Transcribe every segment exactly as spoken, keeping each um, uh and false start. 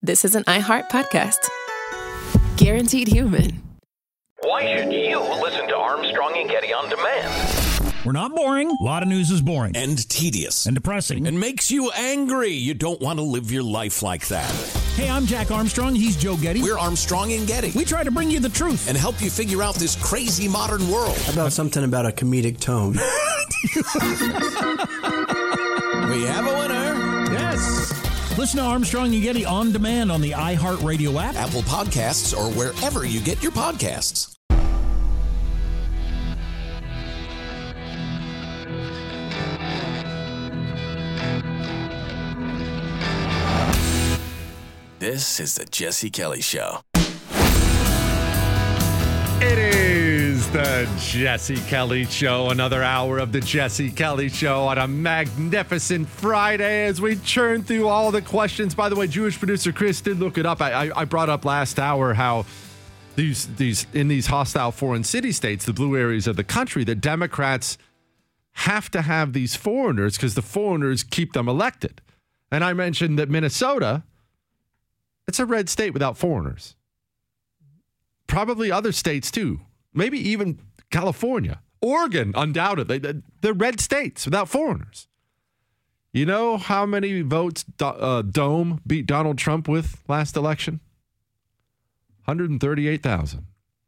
this is an iHeart podcast. Guaranteed human. Why should you listen to Armstrong and Getty on demand? We're not boring. A lot of news is boring. And tedious. And depressing. And makes you angry. You don't want to live your life like that. Hey, I'm Jack Armstrong. He's Joe Getty. We're Armstrong and Getty. We try to bring you the truth. And help you figure out this crazy modern world. How about something about a comedic tone? We have a winner. Yes. Listen to Armstrong and Getty on demand on the iHeartRadio app, Apple Podcasts, or wherever you get your podcasts. This is the Jesse Kelly Show. It is the Jesse Kelly Show. Another hour of the Jesse Kelly Show on a magnificent Friday as we churn through all the questions. By the way, Jewish producer Chris did look it up. I, I, I brought up last hour how these these in these hostile foreign city states, the blue areas of the country, the Democrats have to have these foreigners because the foreigners keep them elected. And I mentioned that Minnesota, it's a red state without foreigners. Probably other states too. Maybe even California. Oregon, undoubtedly. They're red states without foreigners. You know how many votes uh, Dome beat Donald Trump with last election? one hundred thirty-eight thousand. one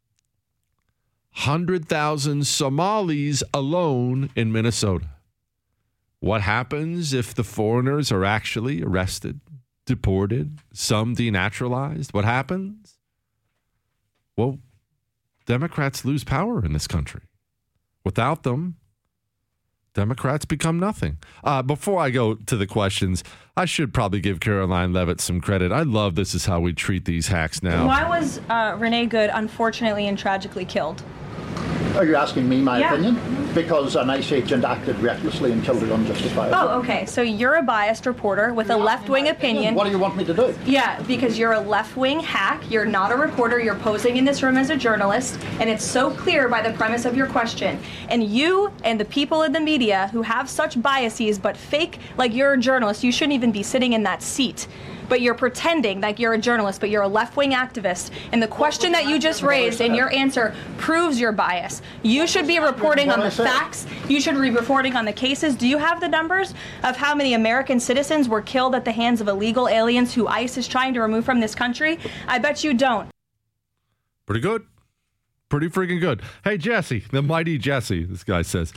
hundred thousand Somalis alone in Minnesota. What happens if the foreigners are actually arrested, deported, some denaturalized? What happens? Well, Democrats lose power in this country. Without them, Democrats become nothing. Uh, before I go to the questions, I should probably give Caroline Levitt some credit. I love this is how we treat these hacks now. Why was uh, Renee Good unfortunately and tragically killed? Are you asking me my Yeah. opinion? Because an ICE agent acted recklessly and killed it unjustifiably. Oh, okay. So you're a biased reporter with a left-wing opinion. What do you want me to do? Yeah, because you're a left-wing hack. You're not a reporter. You're posing in this room as a journalist, and it's so clear by the premise of your question. And you and the people in the media who have such biases but fake like you're a journalist, you shouldn't even be sitting in that seat. But you're pretending like you're a journalist, but you're a left-wing activist. And the question that you just raised and your answer proves your bias. You should be reporting on the facts. You should be reporting on the cases. Do you have the numbers of how many American citizens were killed at the hands of illegal aliens who ICE is trying to remove from this country? I bet you don't. Pretty good. Pretty freaking good. Hey, Jesse, the mighty Jesse, this guy says,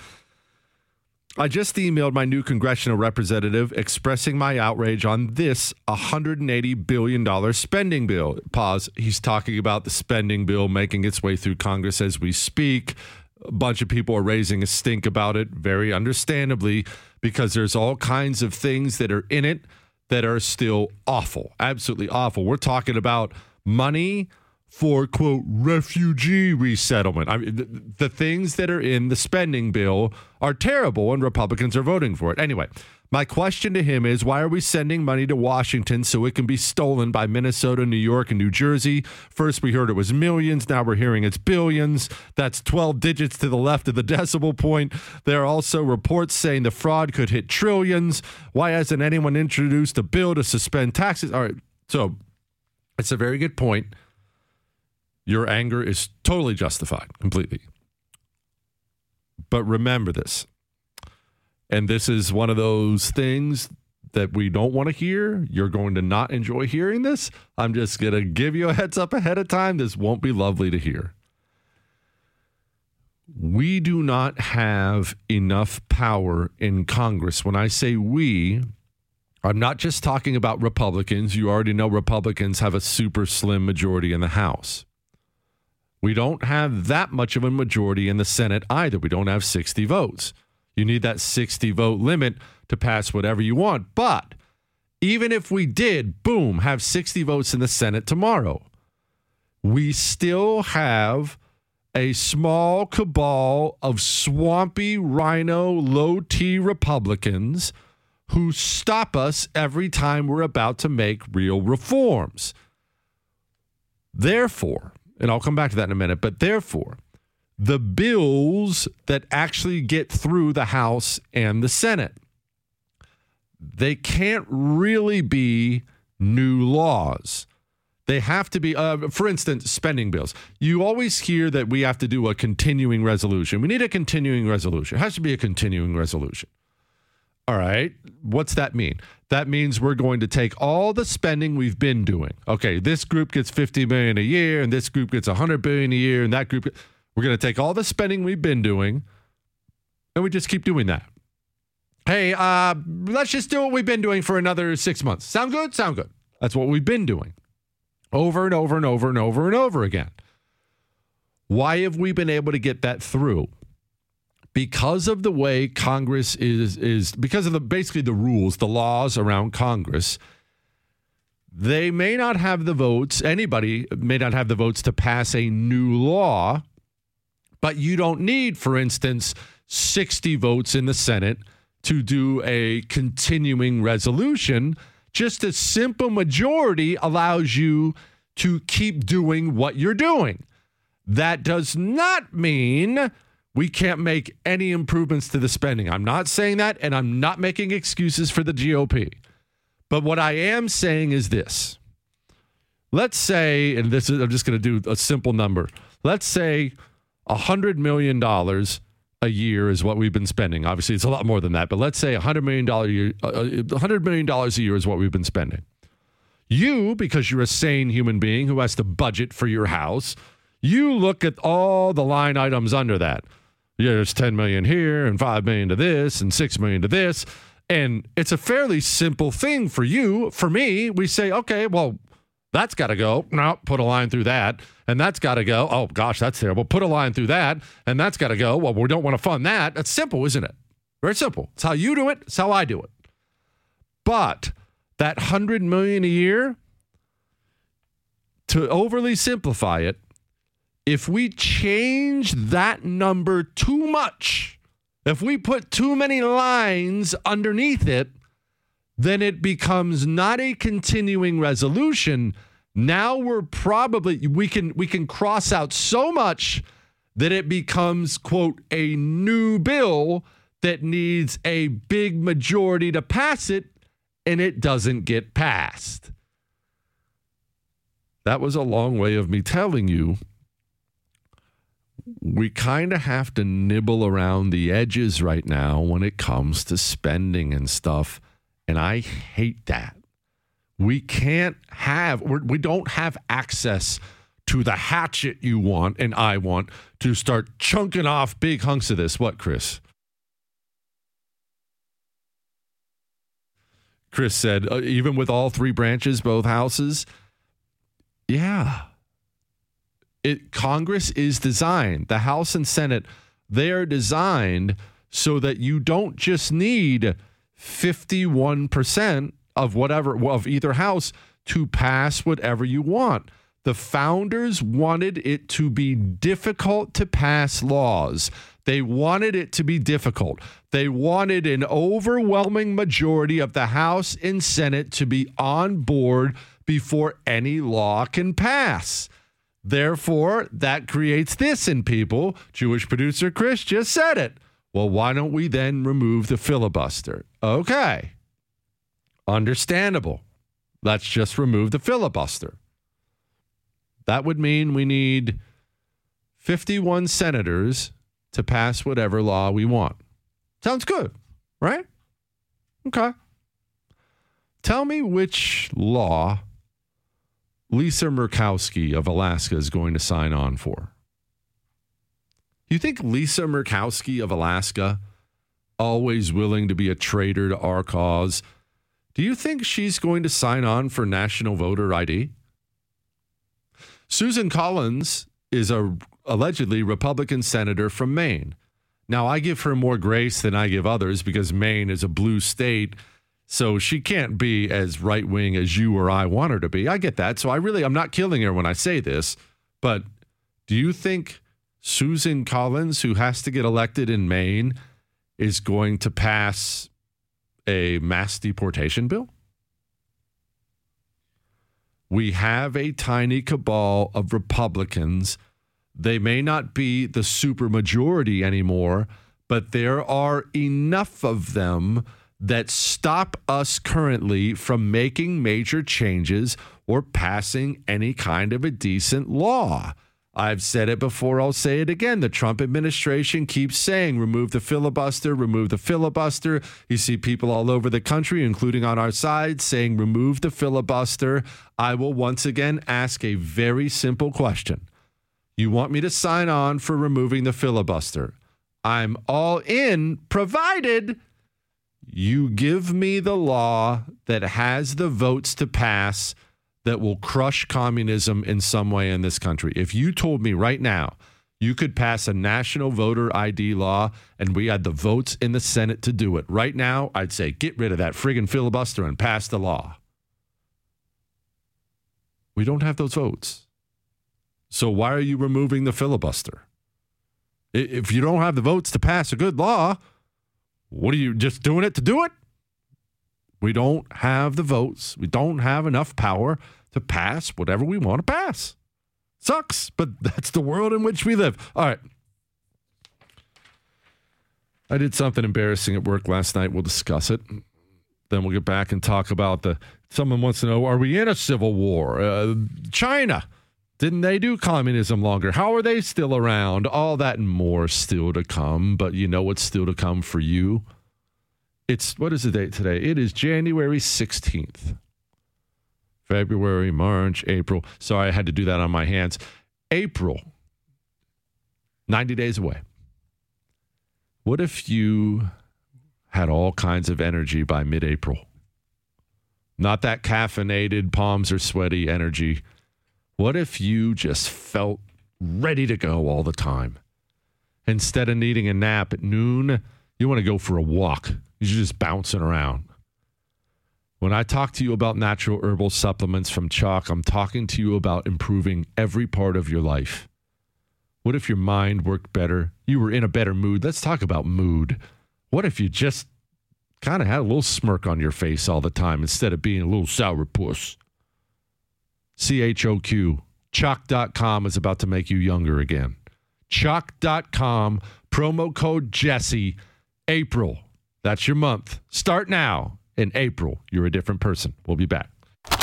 I just emailed my new congressional representative expressing my outrage on this one hundred eighty billion dollars spending bill. Pause. He's talking about the spending bill making its way through Congress as we speak. A bunch of people are raising a stink about it, very understandably, because there's all kinds of things that are in it that are still awful, absolutely awful. We're talking about money for, quote, refugee resettlement. I mean, the, the things that are in the spending bill are terrible, and Republicans are voting for it. Anyway, my question to him is, why are we sending money to Washington so it can be stolen by Minnesota, New York, and New Jersey? First, we heard it was millions. Now we're hearing it's billions. That's twelve digits to the left of the decimal point. There are also reports saying the fraud could hit trillions. Why hasn't anyone introduced a bill to suspend taxes? All right, so it's a very good point. Your anger is totally justified, completely. But remember this, and this is one of those things that we don't want to hear. You're going to not enjoy hearing this. I'm just going to give you a heads up ahead of time. This won't be lovely to hear. We do not have enough power in Congress. When I say we, I'm not just talking about Republicans. You already know Republicans have a super slim majority in the House. We don't have that much of a majority in the Senate either. We don't have sixty votes. You need that sixty vote limit to pass whatever you want. But even if we did, boom, have sixty votes in the Senate tomorrow, we still have a small cabal of swampy rhino low T Republicans who stop us every time we're about to make real reforms. Therefore, and I'll come back to that in a minute, but therefore, the bills that actually get through the House and the Senate, they can't really be new laws. They have to be, uh, for instance, spending bills. You always hear that we have to do a continuing resolution. We need a continuing resolution. It has to be a continuing resolution. All right. What's that mean? That means we're going to take all the spending we've been doing. Okay, this group gets fifty million dollars a year, and this group gets one hundred billion dollars a year, and that group, we're going to take all the spending we've been doing, and we just keep doing that. Hey, uh, let's just do what we've been doing for another six months. Sound good? Sound good. That's what we've been doing. Over and over and over and over and over again. Why have we been able to get that through? Because of the way Congress is, is because of the basically the rules, the laws around Congress. They may not have the votes, anybody may not have the votes to pass a new law, but you don't need, for instance, sixty votes in the Senate to do a continuing resolution. Just a simple majority allows you to keep doing what you're doing. That does not mean we can't make any improvements to the spending. I'm not saying that, and I'm not making excuses for the G O P. But what I am saying is this. Let's say, and this is, I'm just going to do a simple number. Let's say one hundred million dollars a year is what we've been spending. Obviously, it's a lot more than that, but let's say one hundred million dollars a year, uh, one hundred million dollars a year is what we've been spending. You, because you're a sane human being who has to budget for your house, you look at all the line items under that. Yeah, there's ten million dollars here and five million dollars to this and six million dollars to this. And it's a fairly simple thing for you. For me, we say, okay, well, that's got to go. No, put a line through that. And that's got to go. Oh, gosh, that's terrible. Put a line through that. And that's got to go. Well, we don't want to fund that. That's simple, isn't it? Very simple. It's how you do it. It's how I do it. But that one hundred million dollars a year, to overly simplify it, if we change that number too much, if we put too many lines underneath it, then it becomes not a continuing resolution. Now we're probably, we can we can cross out so much that it becomes, quote, a new bill that needs a big majority to pass it, and it doesn't get passed. That was a long way of me telling you we kind of have to nibble around the edges right now when it comes to spending and stuff. And I hate that. We can't have, we're, we don't have access to the hatchet you want and I want to start chunking off big hunks of this. What, Chris? Chris said, uh, even with all three branches, both houses? Yeah. It, Congress is designed, the House and Senate, they are designed so that you don't just need fifty-one percent of whatever, of either house to pass whatever you want. The founders wanted it to be difficult to pass laws. They wanted it to be difficult. They wanted an overwhelming majority of the House and Senate to be on board before any law can pass. Therefore, that creates this in people. Jewish producer Chris just said it. Well, why don't we then remove the filibuster? Okay. Understandable. Let's just remove the filibuster. That would mean we need fifty-one senators to pass whatever law we want. Sounds good, right? Okay. Tell me which law Lisa Murkowski of Alaska is going to sign on for. You think Lisa Murkowski of Alaska, always willing to be a traitor to our cause, do you think she's going to sign on for national voter I D? Susan Collins is a allegedly Republican senator from Maine. Now, I give her more grace than I give others because Maine is a blue state. So she can't be as right-wing as you or I want her to be. I get that. So I really, I'm not killing her when I say this. But do you think Susan Collins, who has to get elected in Maine, is going to pass a mass deportation bill? We have a tiny cabal of Republicans. They may not be the supermajority anymore, but there are enough of them that stop us currently from making major changes or passing any kind of a decent law. I've said it before, I'll say it again. The Trump administration keeps saying, remove the filibuster, remove the filibuster. You see people all over the country, including on our side, saying, remove the filibuster. I will once again ask a very simple question. You want me to sign on for removing the filibuster? I'm all in, provided you give me the law that has the votes to pass that will crush communism in some way in this country. If you told me right now you could pass a national voter I D law and we had the votes in the Senate to do it, right now, I'd say get rid of that friggin' filibuster and pass the law. We don't have those votes. So why are you removing the filibuster? If you don't have the votes to pass a good law, what are you, just doing it to do it? We don't have the votes. We don't have enough power to pass whatever we want to pass. Sucks, but that's the world in which we live. All right. I did something embarrassing at work last night. We'll discuss it. Then we'll get back and talk about the, someone wants to know, are we in a civil war? Uh, China, didn't they do communism longer? How are they still around? All that and more still to come. But you know what's still to come for you? It's, what is the date today? It is January sixteenth. February, March, April. Sorry, I had to do that on my hands. April, ninety days away. What if you had all kinds of energy by mid-April? Not that caffeinated, palms are sweaty energy. What if you just felt ready to go all the time? Instead of needing a nap at noon, you want to go for a walk. You're just bouncing around. When I talk to you about natural herbal supplements from Chalk, I'm talking to you about improving every part of your life. What if your mind worked better? You were in a better mood. Let's talk about mood. What if you just kind of had a little smirk on your face all the time instead of being a little sourpuss? C H O Q. Chalk dot com is about to make you younger again. Chalk dot com, promo code Jesse, April. That's your month. Start now. In April, you're a different person. We'll be back.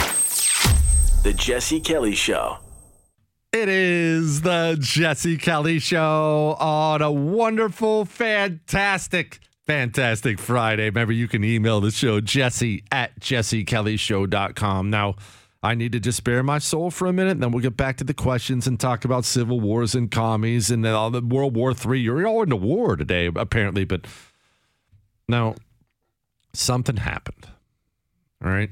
The Jesse Kelly Show. It is the Jesse Kelly Show on a wonderful, fantastic, fantastic Friday. Remember, you can email the show, Jesse at jesse kelly show dot com. Now, I need to just bare my soul for a minute, and then we'll get back to the questions and talk about civil wars and commies and all the World War Three. You're all into war today, apparently, but now, something happened, all right?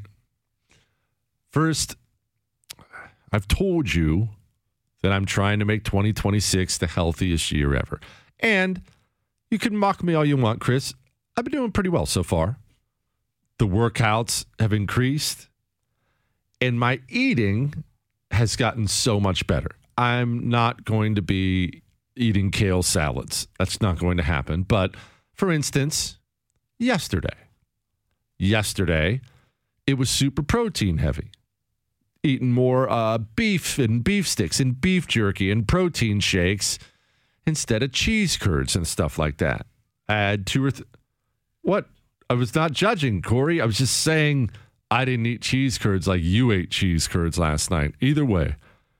First, I've told you that I'm trying to make twenty twenty-six the healthiest year ever. And you can mock me all you want, Chris. I've been doing pretty well so far. The workouts have increased, and my eating has gotten so much better. I'm not going to be eating kale salads. That's not going to happen. But, for instance, yesterday. Yesterday, it was super protein heavy. Eating more uh, beef and beef sticks and beef jerky and protein shakes instead of cheese curds and stuff like that. I had two or th- what? I was not judging, Corey. I was just saying I didn't eat cheese curds like you ate cheese curds last night. Either way,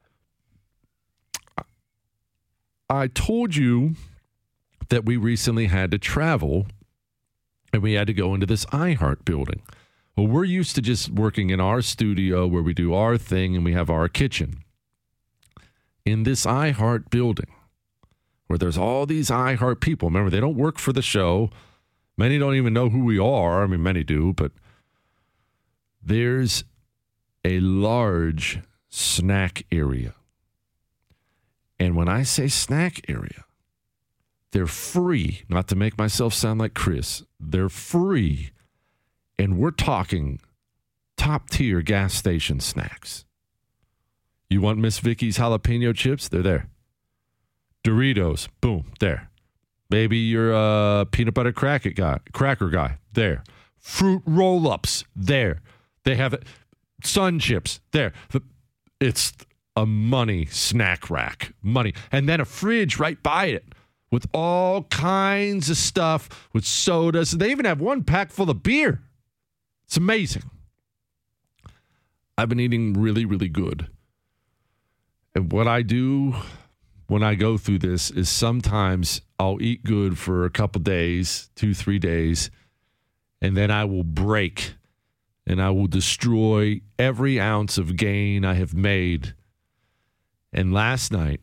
I told you that we recently had to travel and we had to go into this iHeart building. Well, we're used to just working in our studio where we do our thing and we have our kitchen. In this iHeart building, where there's all these iHeart people. Remember, they don't work for the show. Many don't even know who we are. I mean, many do, but there's a large snack area. And when I say snack area, they're free, not to make myself sound like Chris. They're free. And we're talking top-tier gas station snacks. You want Miss Vicky's jalapeno chips? They're there. Doritos, boom, there. Maybe you're a peanut butter cracker guy, cracker guy, there. Fruit roll-ups, there. They have it. Sun chips, there. It's a money snack rack, money. And then a fridge right by it with all kinds of stuff, with sodas. They even have one pack full of beer. It's amazing. I've been eating really, really good. And what I do when I go through this is sometimes I'll eat good for a couple days, two, three days, and then I will break and I will destroy every ounce of gain I have made. And last night,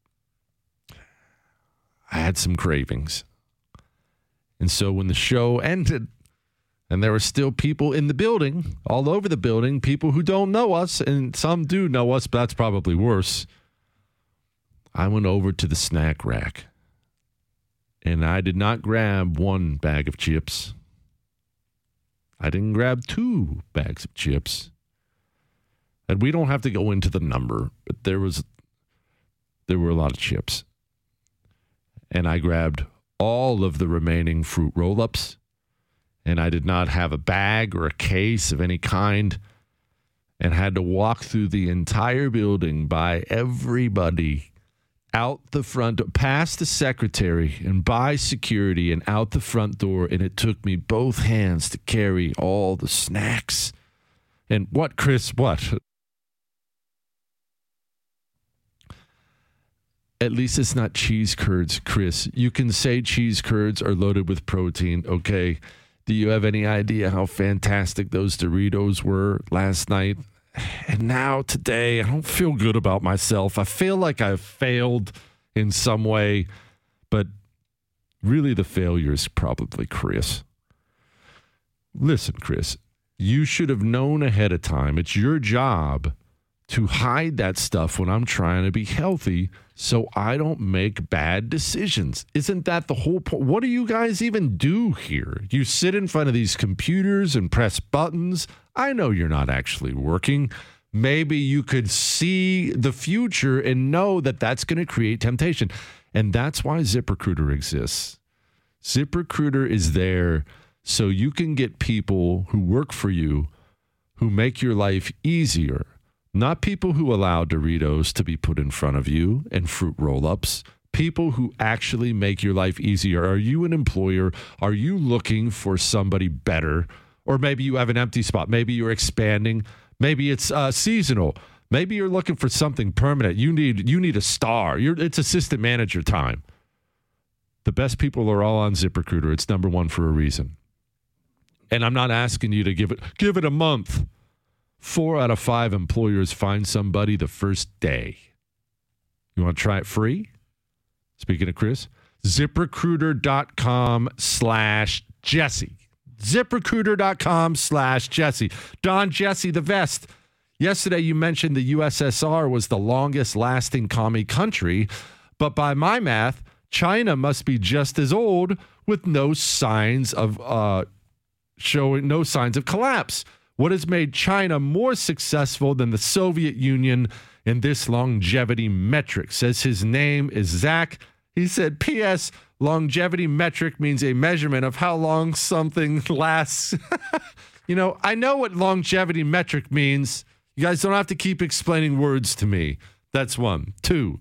I had some cravings. And so when the show ended, and there were still people in the building, all over the building, people who don't know us, and some do know us, but that's probably worse. I went over to the snack rack, and I did not grab one bag of chips. I didn't grab two bags of chips. And we don't have to go into the number, but there was there were a lot of chips. And I grabbed all of the remaining fruit roll-ups. And I did not have a bag or a case of any kind, and had to walk through the entire building by everybody out the front, past the secretary and by security and out the front door. And it took me both hands to carry all the snacks. And what, Chris, what? At least it's not cheese curds, Chris. You can say cheese curds are loaded with protein, okay? Do you have any idea how fantastic those Doritos were last night? And now today, I don't feel good about myself. I feel like I've failed in some way, but really the failure is probably Chris. Listen, Chris, you should have known ahead of time. It's your job to hide that stuff when I'm trying to be healthy so I don't make bad decisions. Isn't that the whole point? What do you guys even do here? You sit in front of these computers and press buttons. I know you're not actually working. Maybe you could see the future and know that that's going to create temptation. And that's why ZipRecruiter exists. ZipRecruiter is there so you can get people who work for you who make your life easier. Not people who allow Doritos to be put in front of you and fruit roll-ups. People who actually make your life easier. Are you an employer? Are you looking for somebody better? Or maybe you have an empty spot. Maybe you're expanding. Maybe it's uh, seasonal. Maybe you're looking for something permanent. You need you need a star. You're, it's assistant manager time. The best people are all on ZipRecruiter. It's number one for a reason. And I'm not asking you to give it give it a month. Four out of five employers find somebody the first day. You want to try it free? Speaking of Chris, ZipRecruiter.com slash Jesse. ZipRecruiter.com slash Jesse. Don Jesse, the vest. Yesterday you mentioned the U S S R was the longest lasting commie country, but by my math, China must be just as old with no signs of uh, showing no signs of collapse. What has made China more successful than the Soviet Union in this longevity metric? Says his name is Zach. He said, P S longevity metric means a measurement of how long something lasts. You know, I know what longevity metric means. You guys don't have to keep explaining words to me. That's one. Two.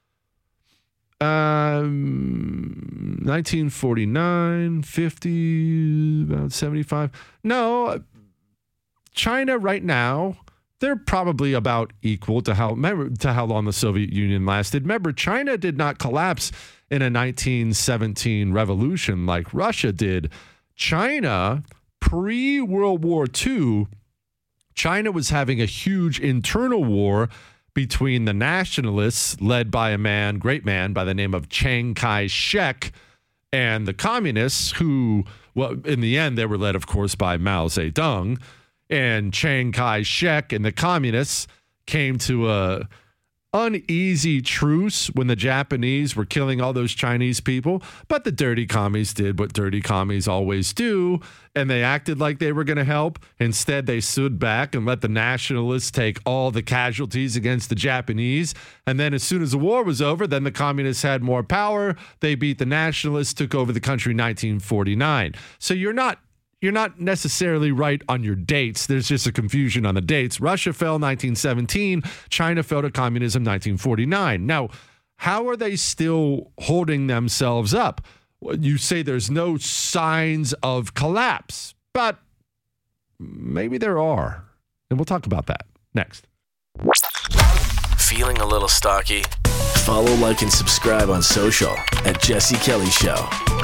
Um, nineteen forty-nine, fifty, about seventy-five. No, China right now, they're probably about equal to how remember, to how long the Soviet Union lasted. Remember, China did not collapse in a nineteen seventeen revolution like Russia did. China, pre-World War Two, China was having a huge internal war between the nationalists, led by a man, great man, by the name of Chiang Kai-shek, and the communists, who, well, in the end, they were led, of course, by Mao Zedong. And Chiang Kai-shek and the communists came to a uneasy truce when the Japanese were killing all those Chinese people. But the dirty commies did what dirty commies always do, and they acted like they were going to help. Instead, they stood back and let the nationalists take all the casualties against the Japanese. And then as soon as the war was over, then the communists had more power. They beat the nationalists, took over the country in nineteen forty-nine. So you're not You're not necessarily right on your dates. There's just a confusion on the dates. Russia fell nineteen seventeen. China fell to communism nineteen forty-nine. Now, how are they still holding themselves up? You say there's no signs of collapse, but maybe there are. And we'll talk about that next. Feeling a little stocky? Follow, like, and subscribe on social at Jesse Kelly Show.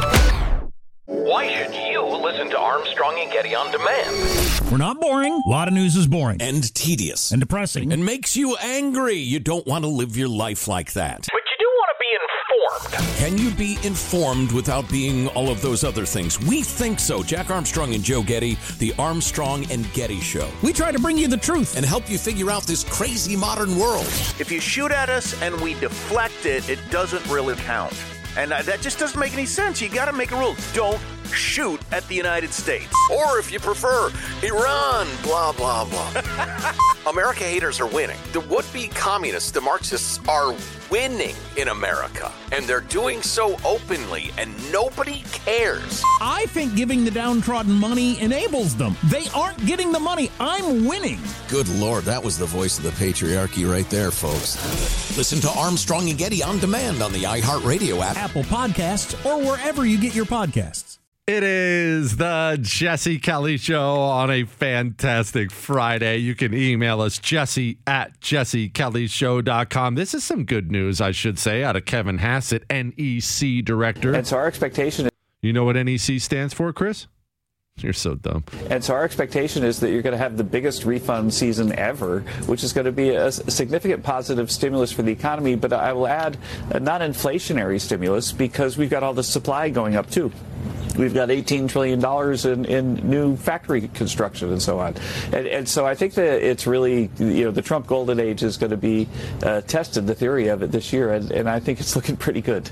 Why should you listen to Armstrong and Getty on demand? We're not boring. A lot of news is boring And tedious. and depressing. And makes you angry. You don't want to live your life like that. But you do want to be informed. Can you be informed without being all of those other things? We think so. Jack Armstrong and Joe Getty, the Armstrong and Getty Show. We try to bring you the truth. And help you figure out this crazy modern world. If you shoot at us and we deflect it, it doesn't really count. And uh, that just doesn't make any sense. You got to make a rule. Don't shoot at the United States. Or if you prefer, Iran, blah, blah, blah. America haters are winning. The would-be communists, the Marxists, are winning in America. And they're doing so openly, and nobody cares. I think giving the downtrodden money enables them. They aren't getting the money. I'm winning. Good Lord, that was the voice of the patriarchy right there, folks. Listen to Armstrong and Getty on demand on the iHeartRadio app, Apple Podcasts, or wherever you get your podcasts. It is the Jesse Kelly Show on a fantastic Friday. You can email us, Jesse at jesse kelly show dot com. This is some good news, I should say, out of Kevin Hassett, N E C director. And so our expectation is... You know what N E C stands for, Chris? You're so dumb. And so our expectation is that you're going to have the biggest refund season ever, which is going to be a significant positive stimulus for the economy. But I will add a non-inflationary stimulus because we've got all the supply going up, too. We've got eighteen trillion dollars in, in new factory construction and so on. And, and so I think that it's really, you know, the Trump golden age is going to be uh, tested, the theory of it this year. And, and I think it's looking pretty good.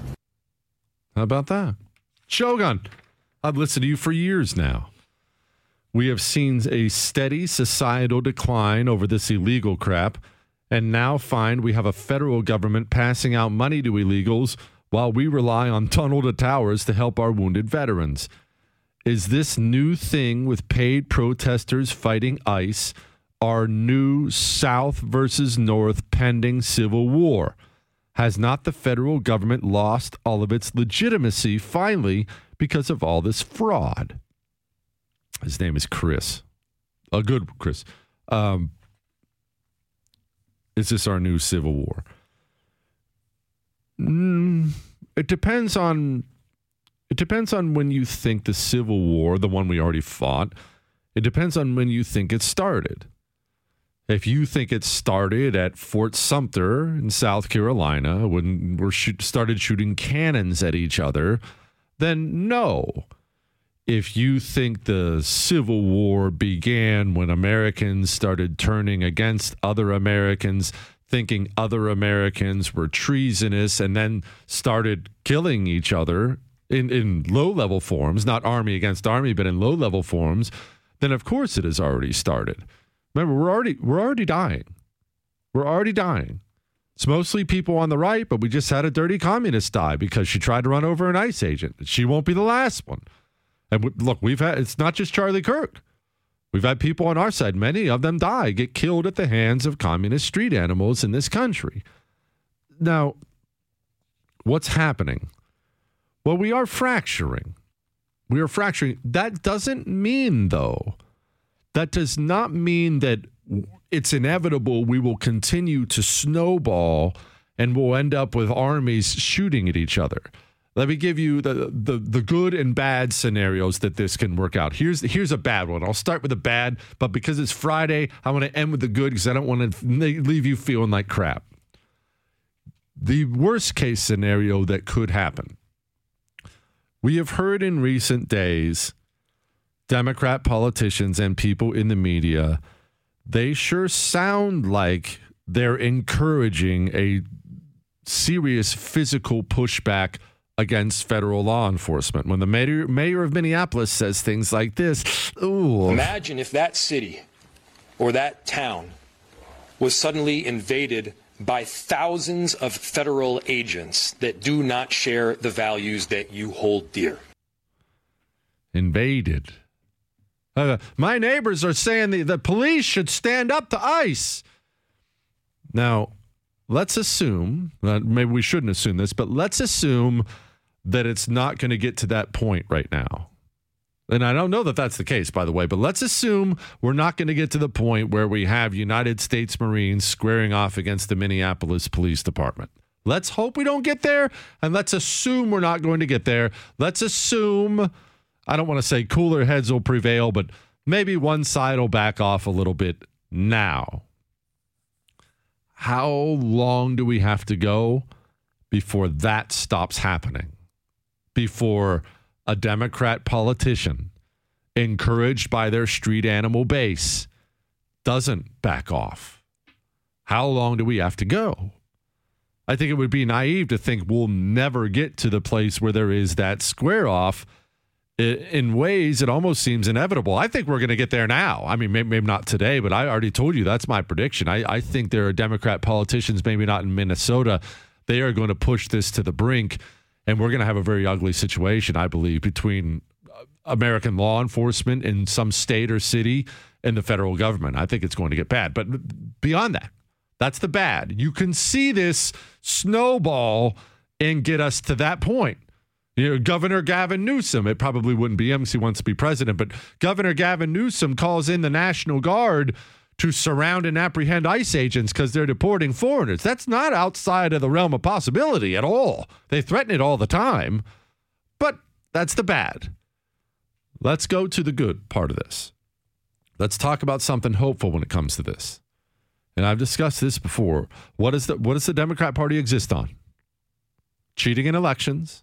How about that? Shogun, I've listened to you for years now. We have seen a steady societal decline over this illegal crap, and now find we have a federal government passing out money to illegals while we rely on tunnel to towers to help our wounded veterans. Is this new thing with paid protesters fighting ICE our new South versus North pending civil war? Has not the federal government lost all of its legitimacy finally because of all this fraud? His name is Chris. A good Chris. Um, is this our new civil war? Mm, it depends on it depends on when you think the Civil War, the one we already fought, it depends on when you think it started. If you think it started at Fort Sumter in South Carolina when we sh- started shooting cannons at each other, then no. If you think the Civil War began when Americans started turning against other Americans, thinking other Americans were treasonous, and then started killing each other in, in low-level forms, not army against army, but in low-level forms, then of course it has already started. Remember, we're already we're already dying. We're already dying. It's mostly people on the right, but we just had a dirty communist die because she tried to run over an ICE agent. She won't be the last one. And we, look, we've had, it's not just Charlie Kirk. We've had people on our side, many of them die, get killed at the hands of communist street animals in this country. Now, what's happening? Well, we are fracturing. We are fracturing. That doesn't mean, though, that does not mean that it's inevitable we will continue to snowball and we'll end up with armies shooting at each other. Let me give you the, the the good and bad scenarios that this can work out. Here's here's a bad one. I'll start with the bad, but because it's Friday, I want to end with the good because I don't want to leave you feeling like crap. The worst case scenario that could happen. We have heard in recent days, Democrat politicians and people in the media, they sure sound like they're encouraging a serious physical pushback against federal law enforcement. When the mayor, mayor of Minneapolis says things like this, ooh. Imagine if that city or that town was suddenly invaded by thousands of federal agents that do not share the values that you hold dear. Invaded. Uh, my neighbors are saying the, the police should stand up to ICE. Now, let's assume, uh, maybe we shouldn't assume this, but let's assume that it's not going to get to that point right now. And I don't know that that's the case, by the way, but let's assume we're not going to get to the point where we have United States Marines squaring off against the Minneapolis Police Department. Let's hope we don't get there, and let's assume we're not going to get there. Let's assume, I don't want to say cooler heads will prevail, but maybe one side will back off a little bit now. How long do we have to go before that stops happening? Before a Democrat politician, encouraged by their street animal base, doesn't back off? How long do we have to go? I think it would be naive to think we'll never get to the place where there is that square off. In ways, it almost seems inevitable. I think we're going to get there now. I mean, maybe, maybe not today, but I already told you that's my prediction. I, I think there are Democrat politicians, maybe not in Minnesota, they are going to push this to the brink. And we're going to have a very ugly situation, I believe, between American law enforcement in some state or city and the federal government. I think it's going to get bad. But beyond that, that's the bad. You can see this snowball and get us to that point. You know, Governor Gavin Newsom, it probably wouldn't be him because he wants to be president, but Governor Gavin Newsom calls in the National Guard to surround and apprehend ICE agents because they're deporting foreigners. That's not outside of the realm of possibility at all. They threaten it all the time, but that's the bad. Let's go to the good part of this. Let's talk about something hopeful when it comes to this. And I've discussed this before. What is the, what does the Democrat Party exist on? Cheating in elections,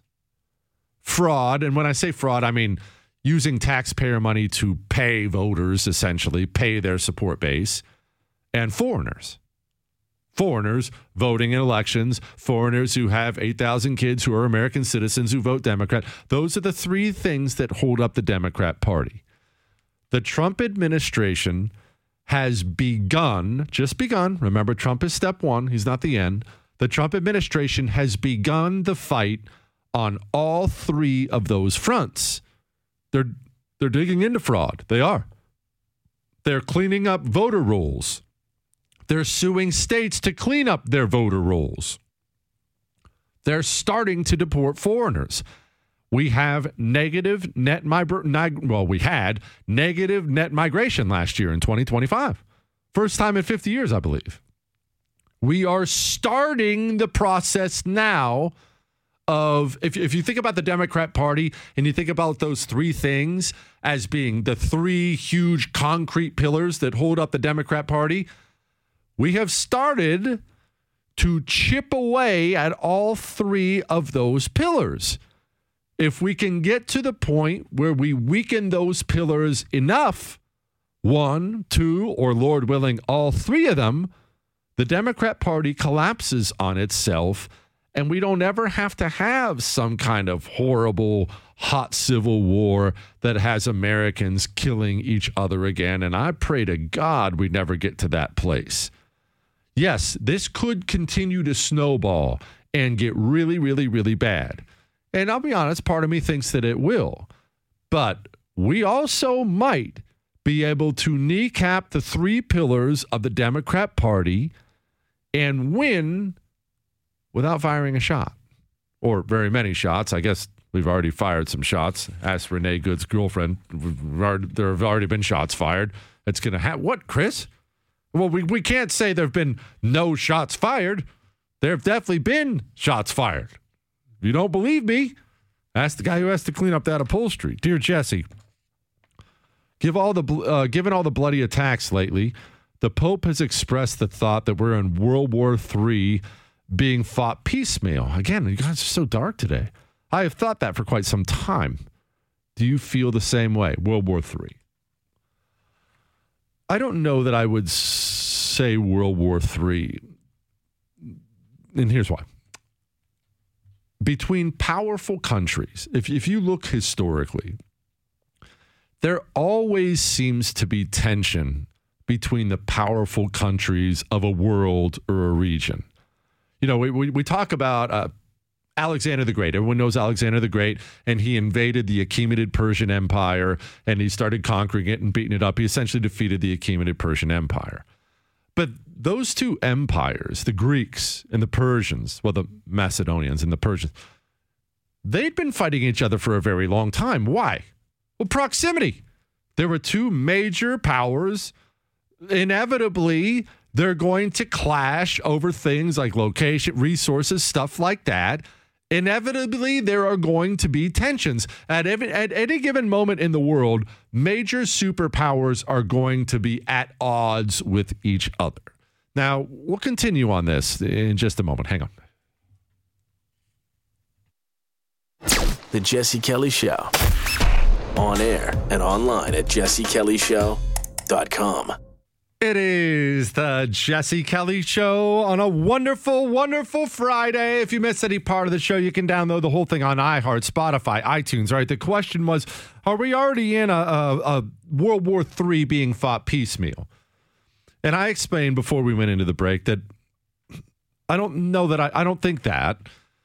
fraud, and when I say fraud, I mean using taxpayer money to pay voters, essentially, pay their support base, and foreigners. Foreigners voting in elections, foreigners who have eight thousand kids who are American citizens who vote Democrat. Those are the three things that hold up the Democrat Party. The Trump administration has begun, just begun, remember Trump is step one, he's not the end. The Trump administration has begun the fight on all three of those fronts. They're they're digging into fraud. They are. They're cleaning up voter rolls. They're suing states to clean up their voter rolls. They're starting to deport foreigners. We have negative net migration. Well, we had negative net migration last year in twenty twenty-five. First time in fifty years, I believe. We are starting the process now of, if, if you think about the Democrat Party and you think about those three things as being the three huge concrete pillars that hold up the Democrat Party, we have started to chip away at all three of those pillars. If we can get to the point where we weaken those pillars enough, one, two, or Lord willing, all three of them, the Democrat Party collapses on itself, and we don't ever have to have some kind of horrible, hot civil war that has Americans killing each other again. And I pray to God we never get to that place. Yes, this could continue to snowball and get really, really, really bad. And I'll be honest, part of me thinks that it will. But we also might be able to kneecap the three pillars of the Democrat Party and win without firing a shot, or very many shots. I guess we've already fired some shots. Ask Renee Good's girlfriend. There have already been shots fired. It's going to have what, Chris? Well, we, we can't say there have been no shots fired. There have definitely been shots fired. If you don't believe me, ask the guy who has to clean up that upholstery. Dear Jesse, give all the uh, given all the bloody attacks lately, the Pope has expressed the thought that we're in World War Three being fought piecemeal. Again, you guys are so dark today. I have thought that for quite some time. Do you feel the same way? World War Three. I don't know that I would say World War Three. And here's why. Between powerful countries, if, if you look historically, there always seems to be tension between the powerful countries of a world or a region. You know, we, we, we talk about uh, Alexander the Great. Everyone knows Alexander the Great, and he invaded the Achaemenid Persian Empire, and he started conquering it and beating it up. He essentially defeated the Achaemenid Persian Empire. But those two empires, the Greeks and the Persians, well, the Macedonians and the Persians, they'd been fighting each other for a very long time. Why? Well, proximity. There were two major powers. Inevitably, they're going to clash over things like location, resources, stuff like that. Inevitably, there are going to be tensions. At, every, at any given moment in the world, major superpowers are going to be at odds with each other. Now, we'll continue on this in just a moment. Hang on. The Jesse Kelly Show. On air and online at jesse kelly show dot com. It is the Jesse Kelly Show on a wonderful, wonderful Friday. If you missed any part of the show, you can download the whole thing on iHeart, Spotify, iTunes. All right, the question was, are we already in a, a, a World War Three being fought piecemeal? And I explained before we went into the break that I don't know that I, I don't think that.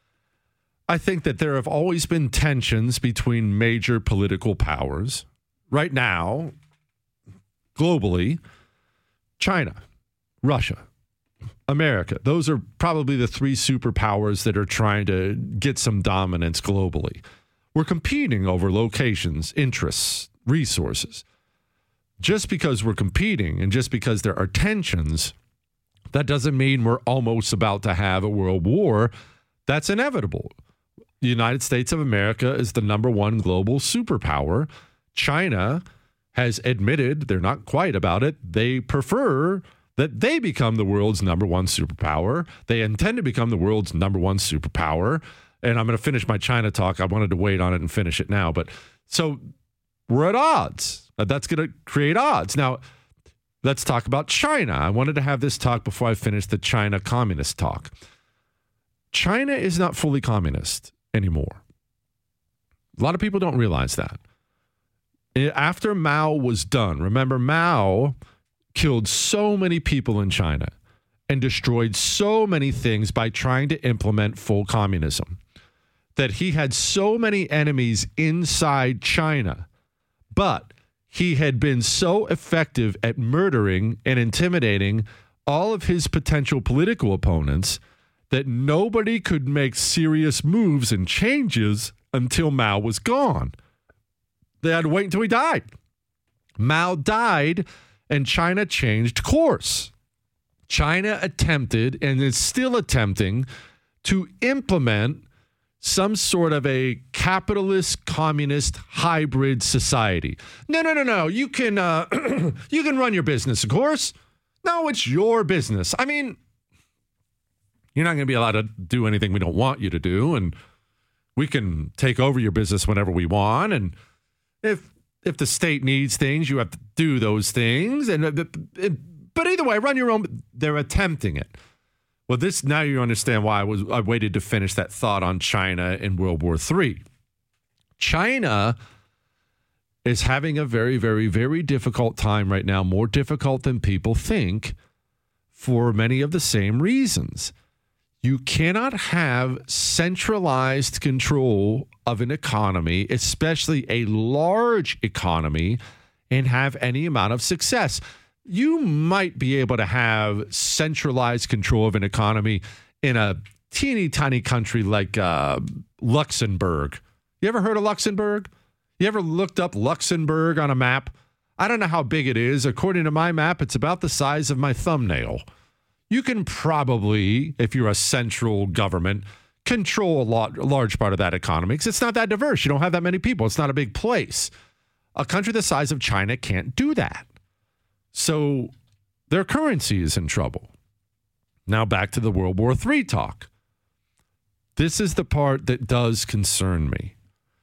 I think that there have always been tensions between major political powers. Right now, globally, China, Russia, America. Those are probably the three superpowers that are trying to get some dominance globally. We're competing over locations, interests, resources. Just because we're competing and just because there are tensions, that doesn't mean we're almost about to have a world war. That's inevitable. The United States of America is the number one global superpower. China has admitted, they're not quite about it, they prefer that they become the world's number one superpower. They intend to become the world's number one superpower. And I'm going to finish my China talk. I wanted to wait on it and finish it now. But so we're at odds. That's going to create odds. Now, let's talk about China. I wanted to have this talk before I finish the China communist talk. China is not fully communist anymore. A lot of people don't realize that. After Mao was done, remember Mao killed so many people in China and destroyed so many things by trying to implement full communism that he had so many enemies inside China, but he had been so effective at murdering and intimidating all of his potential political opponents that nobody could make serious moves and changes until Mao was gone. They had to wait until he died. Mao died, and China changed course. China attempted, and is still attempting, to implement some sort of a capitalist, communist, hybrid society. No, no, no, no. You can, uh, you can run your business, of course. No, it's your business. I mean, you're not going to be allowed to do anything we don't want you to do, and we can take over your business whenever we want, and if if the state needs things, you have to do those things. And but either way, run your own. They're attempting it. Well, this now you understand why I was I waited to finish that thought on China in World War Three. China is having a very, very, very difficult time right now, more difficult than people think, for many of the same reasons. You cannot have centralized control of an economy, especially a large economy, and have any amount of success. You might be able to have centralized control of an economy in a teeny tiny country like uh, Luxembourg. You ever heard of Luxembourg? You ever looked up Luxembourg on a map? I don't know how big it is. According to my map, it's about the size of my thumbnail. You can probably, if you're a central government, control a, lot, a large part of that economy because it's not that diverse. You don't have that many people. It's not a big place. A country the size of China can't do that. So their currency is in trouble. Now back to the World War Three talk. This is the part that does concern me.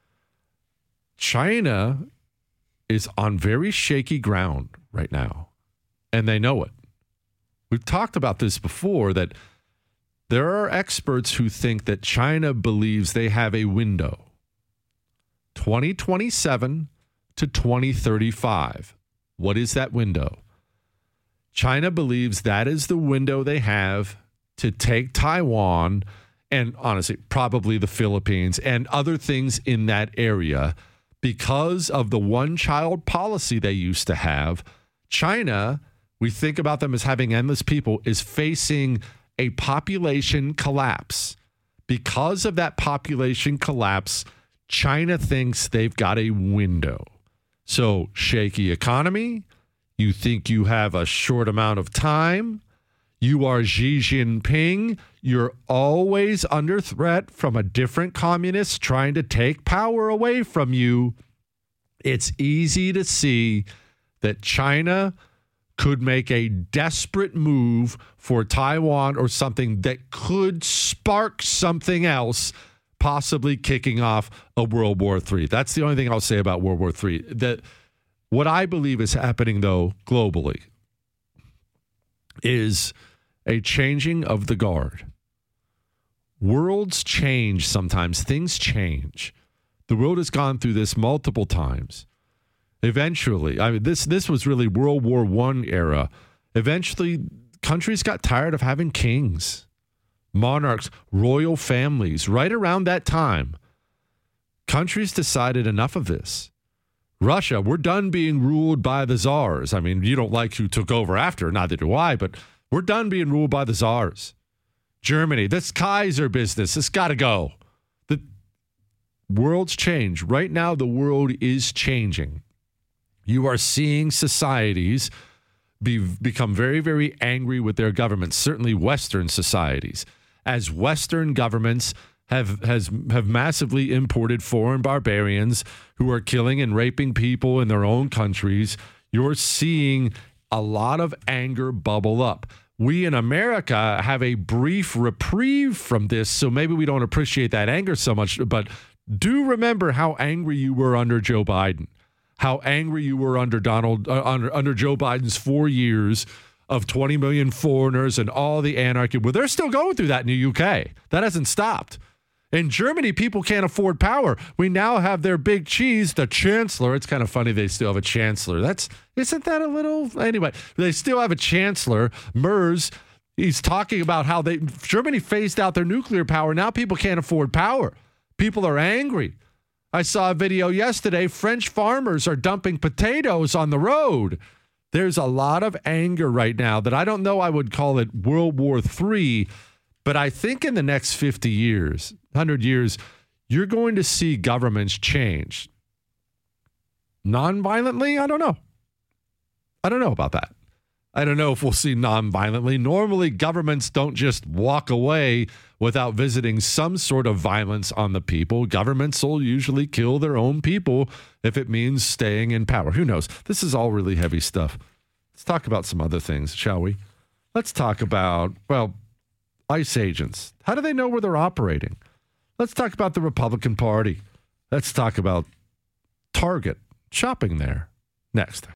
China is on very shaky ground right now, and they know it. We've talked about this before, that there are experts who think that China believes they have a window, twenty twenty-seven to twenty thirty-five. What is that window? China believes that is the window they have to take Taiwan and, honestly, probably the Philippines and other things in that area because of the one-child policy they used to have. China we think about them as having endless people, is facing a population collapse. Because of that population collapse, China thinks they've got a window. So, shaky economy, you think you have a short amount of time, you are Xi Jinping, you're always under threat from a different communist trying to take power away from you. It's easy to see that China could make a desperate move for Taiwan or something that could spark something else, possibly kicking off a World War Three. That's the only thing I'll say about World War Three. That what I believe is happening, though, globally, is a changing of the guard. Worlds change sometimes. Things change. The world has gone through this multiple times. Eventually, I mean, this this was really World War One era. Eventually, countries got tired of having kings, monarchs, royal families. Right around that time, countries decided enough of this. Russia, we're done being ruled by the czars. I mean, you don't like who took over after, neither do I, but we're done being ruled by the czars. Germany, this Kaiser business, it's got to go. The world's change. Right now, the world is changing. You are seeing societies be, become very, very angry with their governments, certainly Western societies, as Western governments have has have massively imported foreign barbarians who are killing and raping people in their own countries. You're seeing a lot of anger bubble up. We in America have a brief reprieve from this, so maybe we don't appreciate that anger so much, but do remember how angry you were under Joe Biden. How angry you were under Donald uh, under, under Joe Biden's four years of twenty million foreigners and all the anarchy. Well, they're still going through that in the U K. That hasn't stopped. In Germany, people can't afford power. We now have their big cheese, the chancellor. It's kind of funny they still have a chancellor. That's isn't that a little anyway? They still have a chancellor, Merz. He's talking about how they Germany phased out their nuclear power. Now people can't afford power. People are angry. I saw a video yesterday. French farmers are dumping potatoes on the road. There's a lot of anger right now that I don't know I would call it World War Three, but I think in the next fifty years, one hundred years, you're going to see governments change. Non-violently? I don't know. I don't know about that. I don't know if we'll see non-violently. Normally, governments don't just walk away without visiting some sort of violence on the people. Governments will usually kill their own people if it means staying in power. Who knows? This is all really heavy stuff. Let's talk about some other things, shall we? Let's talk about, well, ICE agents. How do they know where they're operating? Let's talk about the Republican Party. Let's talk about Target shopping there. Next.